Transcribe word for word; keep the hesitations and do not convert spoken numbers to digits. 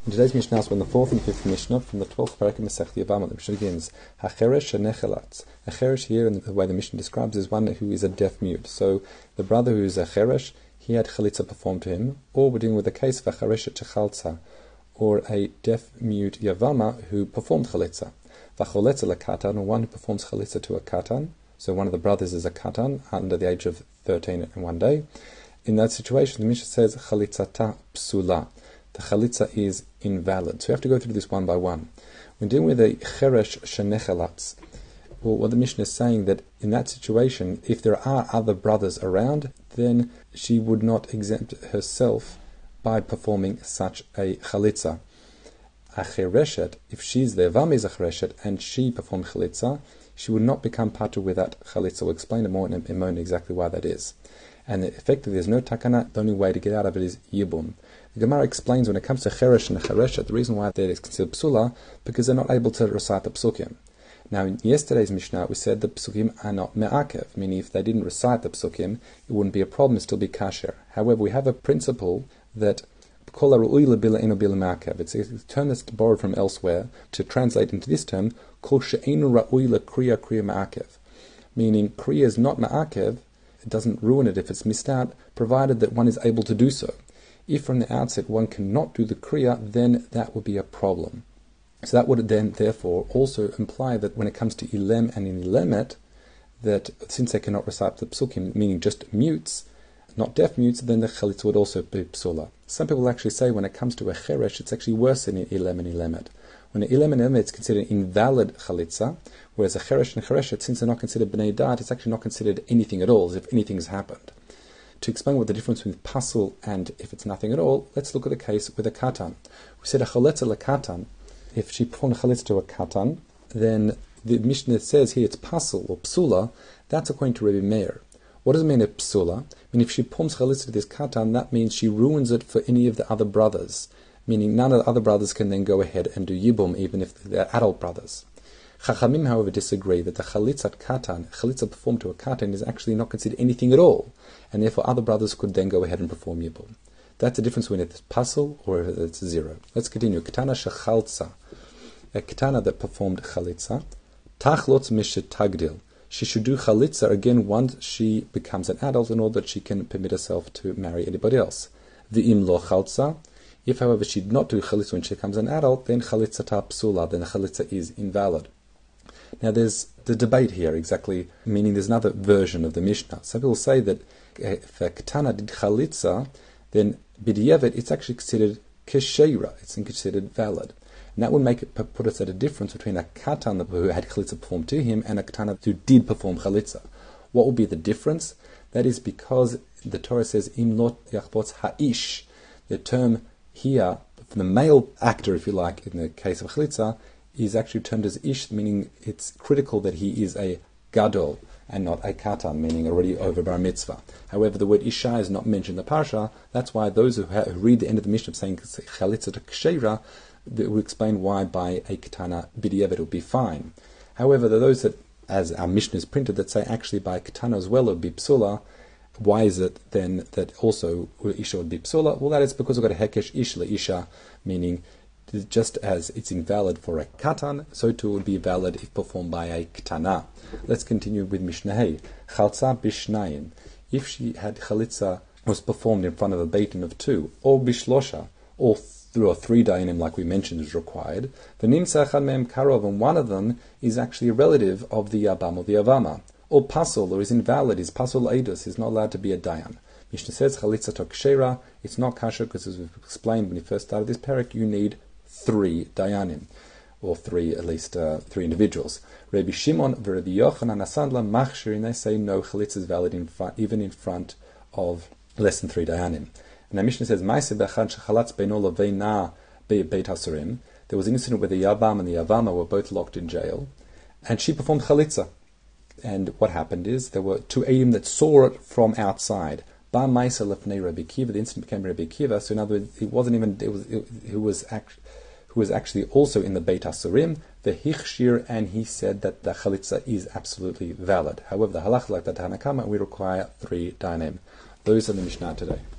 In today's Mishnah, we're in the fourth and fifth Mishnah from the twelfth parak in Masechta Yevamot. The Mishnah begins, Hacheresh shenechelatz. A cheresh here, in the way the Mishnah describes, is one who is a deaf mute. So the brother who is a cheresh, he had chalitza performed to him, or we're dealing with the case of a chereshet shechaltza, or a deaf mute yavama who performed chalitza. Vacholetza lekatan, or one who performs chalitza to a katan. So one of the brothers is a katan under the age of thirteen and one day. In that situation, the Mishnah says chalitzata psula. The chalitza is invalid. So we have to go through this one by one. When dealing with a cheresh shenechelatz, well, what the Mishnah is saying that in that situation, if there are other brothers around, then she would not exempt herself by performing such a chalitza. A chereshet, if she's there, Vam is a chereshet, and she performed chalitza, she would not become patur with that chalitza. We'll explain it more in a moment exactly why that is. And effectively, there's no takana. The only way to get out of it is yibum. The Gemara explains when it comes to cheresh and chereshet, the reason why that is considered psula, because they're not able to recite the psukim. Now, in yesterday's Mishnah, we said the psukim are not me'akev, meaning if they didn't recite the psukim, it wouldn't be a problem, it'd still be kasher. However, we have a principle that it's a term that's borrowed from elsewhere to translate into this term, kol she'enu ra'ui kriya kriya ma'akev, meaning kriya is not ma'akev, it doesn't ruin it if it's missed out, provided that one is able to do so. If from the outset one cannot do the kriya, then that would be a problem. So that would then therefore also imply that when it comes to ilem and inilemet, that since they cannot recite the psukim, meaning just mutes, not deaf mutes, then the chalitza would also be psula. Some people actually say when it comes to a cheresh, it's actually worse than ilem and ilemet. When an ilem and ilemet is considered invalid chalitza, whereas a cheresh and chereshet, since they're not considered b'nei dat, it's actually not considered anything at all, as if anything has happened. To explain what the difference between pasul and if it's nothing at all, let's look at the case with a katan. We said a chaletza lekatan. If she performed a chalitza to a katan, then the Mishnah says here it's pasul or psula. That's according to Rebbe Meir. What does it mean, a psula? I mean, if she performs chalitza to this katan, that means she ruins it for any of the other brothers, meaning none of the other brothers can then go ahead and do yibum, even if they're adult brothers. Chachamim, however, disagree that the chalitzat katan, chalitza performed to a katan, is actually not considered anything at all, and therefore other brothers could then go ahead and perform yibum. That's the difference between if it's pasul or if it's zero. Let's continue. Ketana shechaltza, a ketana that performed chalitza, tachlotz mishet tagdil. She should do chalitza again once she becomes an adult in order that she can permit herself to marry anybody else. V'im lo chaltza, if however she did not do chalitza when she becomes an adult, then chalitza ta psula, then the chalitza is invalid. Now there's the debate here exactly, meaning there's another version of the Mishnah. Some people say that if a ketana did chalitza, then b'diavad it's actually considered kesheira, it's considered valid. And that would make it put us at a difference between a katan who had chalitza performed to him and a ketana who did perform chalitza. What will be the difference? That is because the Torah says im lot yachbotz ha'ish. The term here for the male actor, if you like, in the case of chalitza, is actually termed as ish, meaning it's critical that he is a gadol and not a katan, meaning already over bar mitzvah. However, the word isha is not mentioned in the parsha. That's why those who, ha- who read the end of the Mishnah saying chalitza to ksheira, that will explain why by a ketana b'diavad it will be fine. However, there are those that, as our Mishnah is printed, that say actually by ketana as well it would be psula. Why is it then that also isha would be psula? Well, that is because we've got a hekesh ish le isha, meaning just as it's invalid for a katan, so too would be valid if performed by a ketana. Let's continue with Mishnah Hey. Chaltza bishnayim. If she had chalitza was performed in front of a beitin of two, or bishlosha, or through a three dayanim like we mentioned is required, the nimsa echad mehem karov, and one of them is actually a relative of the yavam or the yavama, or pasul, or is invalid, is pasul edus, is not allowed to be a dayan. Mishnah says chalitza to kshera, it's not kasher because as we've explained when we first started this parak, you need three dayanim, or three, at least uh, three individuals. Rabbi Shimon and Rabbi Yochanan Asandla machshirin, they say no, chalitza is valid in front, even in front of less than three dayanim. And the Mishnah says, there was an incident where the Yavam and the Yavama were both locked in jail, and she performed chalitza. And what happened is, there were two Eidim that saw it from outside. Ba Maisa lefnei Rabbi Kiva, the incident became Rabbi Kiva, so in other words, it wasn't even, it was, it, who was act, who was actually also in the Beit HaSurim, the Hichshir, and he said that the chalitza is absolutely valid. However, the halach like the Tanakama, we require three dayanim. Those are the Mishnah today.